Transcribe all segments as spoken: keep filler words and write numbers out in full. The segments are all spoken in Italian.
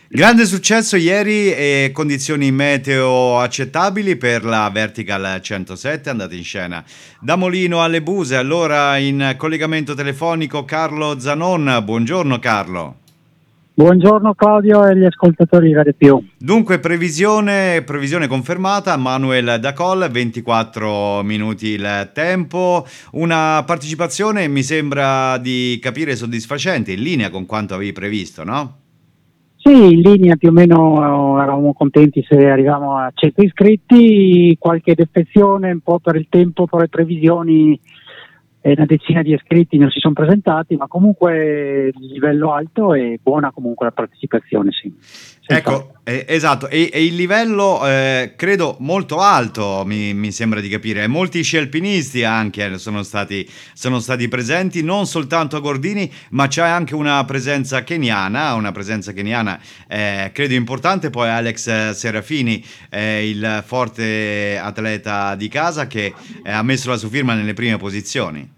Grande successo ieri e condizioni meteo accettabili per la Vertical centosette, andate in scena da Molino alle Buse. Allora in collegamento telefonico Carlo Zanon. Buongiorno Carlo. Buongiorno Claudio e gli ascoltatori di Radio Più. Dunque, previsione, previsione confermata, Manuel Dacol, ventiquattro minuti il tempo, una partecipazione mi sembra di capire soddisfacente, in linea con quanto avevi previsto, no? Sì, in linea più o meno eravamo contenti se arriviamo a cento iscritti, qualche defezione un po' per il tempo, per le previsioni, e una decina di iscritti non si sono presentati, ma comunque livello alto e buona comunque la partecipazione, sì. Ecco, eh, esatto, e, e il livello eh, credo molto alto, mi, mi sembra di capire. Molti sci alpinisti anche sono stati, sono stati presenti, non soltanto a Gordini, ma c'è anche una presenza keniana, una presenza keniana eh, credo importante. Poi Alex Serafini, eh, il forte atleta di casa che eh, ha messo la sua firma nelle prime posizioni.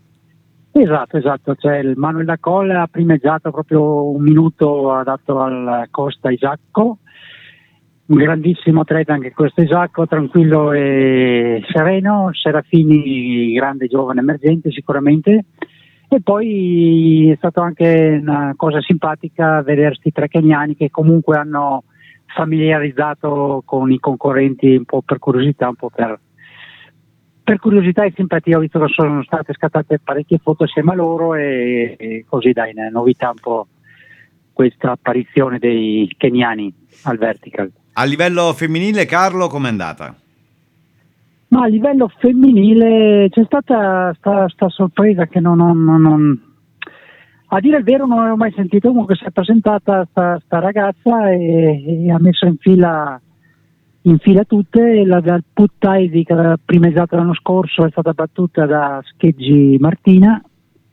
Esatto, esatto, cioè il Manuel Dacol ha primeggiato proprio un minuto, ha dato al Costa Isacco, un grandissimo atleta anche questo Isacco, tranquillo e sereno, Serafini grande giovane emergente sicuramente, e poi è stata anche una cosa simpatica vedere questi tre keniani che comunque hanno familiarizzato con i concorrenti un po' per curiosità, un po' per... Per curiosità e simpatia ho visto che sono state scattate parecchie foto assieme a loro e, e così dai, novità un po' questa apparizione dei keniani al Vertical. A livello femminile, Carlo, com'è andata? Ma a livello femminile c'è stata sta, sta sorpresa che non, non, non, non... A dire il vero non avevo mai sentito. Comunque si è presentata sta, sta ragazza e, e ha messo in fila in fila tutte. La, la Puttaidi che aveva primeggiato l'anno scorso è stata battuta da Scheggi Martina.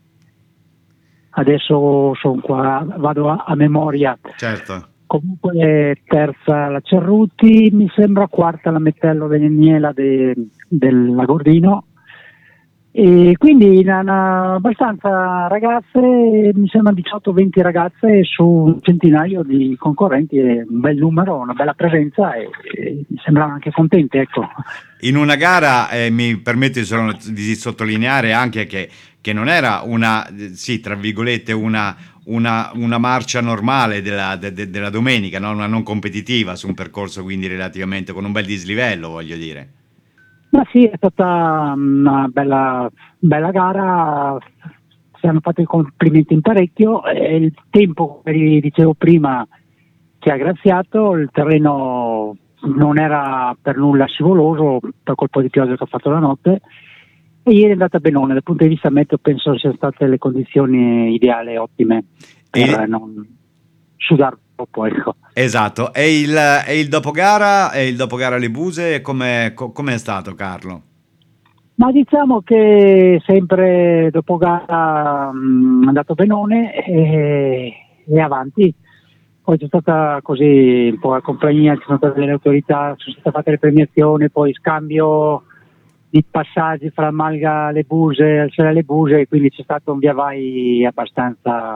Adesso sono qua, vado a, a memoria. Certo. Comunque terza la Cerruti, mi sembra quarta la Mettello Veniela de, della Gordino. E quindi una, una, abbastanza ragazze, mi sembra diciotto venti ragazze su un centinaio di concorrenti, è un bel numero, una bella presenza e, e mi sembrano anche contenti, ecco. In una gara eh, mi permette di sottolineare anche che, che non era una, sì, tra virgolette, una, una, una marcia normale della, de, de, della domenica, no? Una non competitiva su un percorso quindi relativamente con un bel dislivello, voglio dire. Ma sì, è stata una bella, bella gara, si hanno fatto i complimenti in parecchio, e il tempo, come dicevo prima, ci ha graziato, il terreno non era per nulla scivoloso per colpo di pioggia che ha fatto la notte e ieri è andata benone, dal punto di vista meteo penso siano state le condizioni ideali e ottime per e... non sudare troppo, ecco. Esatto, e il, e il dopogara e il dopogara alle Buse com'è, com'è stato, Carlo? Ma diciamo che sempre dopo gara mh, è andato benone e, e avanti. Poi c'è stata così un po' la compagnia, ci sono state le autorità, sono state fatte le premiazioni, poi scambio di passaggi fra Malga alle Buse, al Sera alle Buse, quindi c'è stato un via vai abbastanza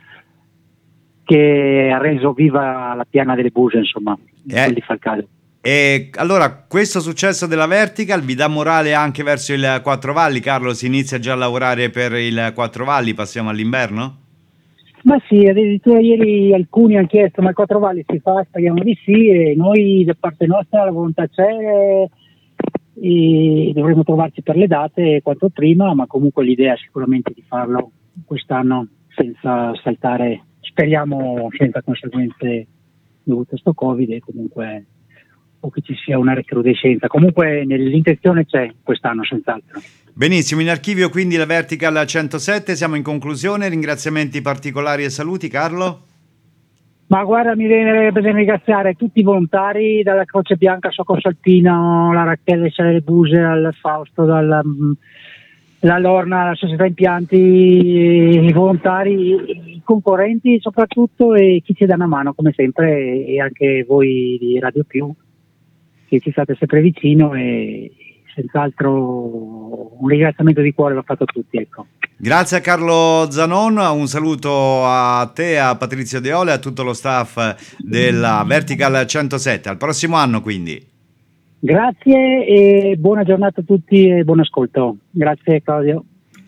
che ha reso viva la piana delle Buse, insomma, eh. di Falcale. E allora questo successo della Vertical vi dà morale anche verso il Quattro Valli, Carlo? Si inizia già a lavorare per il Quattro Valli, passiamo all'inverno? Ma sì, addirittura ieri alcuni hanno chiesto ma il Quattro Valli si fa? Speriamo di sì, e noi da parte nostra la volontà c'è e dovremo trovarci per le date quanto prima, ma comunque l'idea è sicuramente di farlo quest'anno senza saltare, speriamo senza conseguenze dovute a sto Covid e comunque o che ci sia una recrudescenza. Comunque l'intenzione c'è quest'anno senz'altro. Benissimo, in archivio quindi la Vertical centosette, siamo in conclusione, ringraziamenti particolari e saluti, Carlo? Ma guarda, mi viene bisogna ringraziare tutti i volontari, dalla Croce Bianca a Soccorso Alpino, la Rachele Sale Buse, al Fausto, dalla la Lorna, la Società Impianti, i volontari, i concorrenti soprattutto e chi ci dà una mano come sempre e anche voi di Radio Più che ci state sempre vicino e senz'altro un ringraziamento di cuore l'ho fatto a tutti, ecco. Grazie a Carlo Zanon, un saluto a te, a Patrizio Deole e a tutto lo staff della Vertical centosette. Al prossimo anno quindi. Grazie e buona giornata a tutti e buon ascolto. Grazie Claudio.